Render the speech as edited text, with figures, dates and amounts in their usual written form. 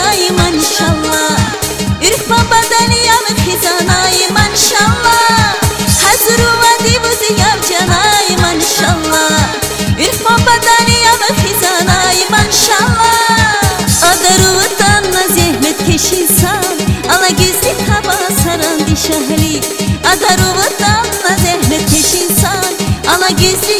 جنای منشالله ارف بدنی ام خزانای منشالله حضر و دیوز یاب جنای منشالله ارف بدنی ام خزانای منشالله ادروتان زحمت کشیسان ala gizli hava saran di şehri adaruvatdan zahmet keşinsan ala gizli